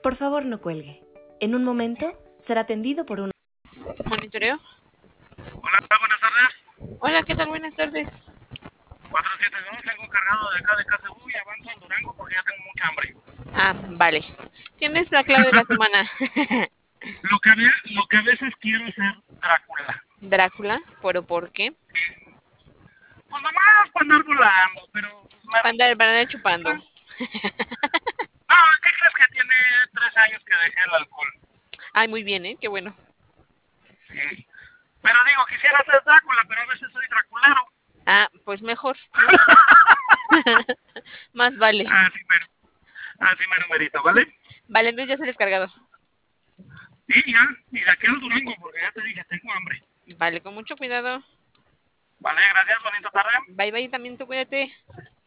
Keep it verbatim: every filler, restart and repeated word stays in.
Por favor, no cuelgue. En un momento será atendido por un... Monitoreo. Hola, buenas tardes. Hola, ¿qué tal? Buenas tardes. cuatro siete dos, salgo cargado de acá de K C U y avanzo en Durango porque ya tengo mucha hambre. Ah, vale. Tienes la clave de la semana. Lo que, ve, lo que a veces quiero es ser Drácula. Drácula, ¿pero por qué? Pues nomás para andar volando, pero... Pues, me... Para andar, para andar chupando. No, ¿qué crees que tiene tres años que dejé el alcohol? Ay, muy bien, ¿eh? Qué bueno. Sí. Pero digo, quisiera ser Drácula, pero a veces soy Draculero. Ah, pues mejor, ¿no? Más vale. Así mero. Así mero merito, ¿vale? Vale, entonces ya se descargado. Sí, ya. Y de aquí al Durango, porque ya te dije, tengo hambre. Vale, con mucho cuidado. Vale, gracias, bonita tarde. Bye, bye, también tú cuídate.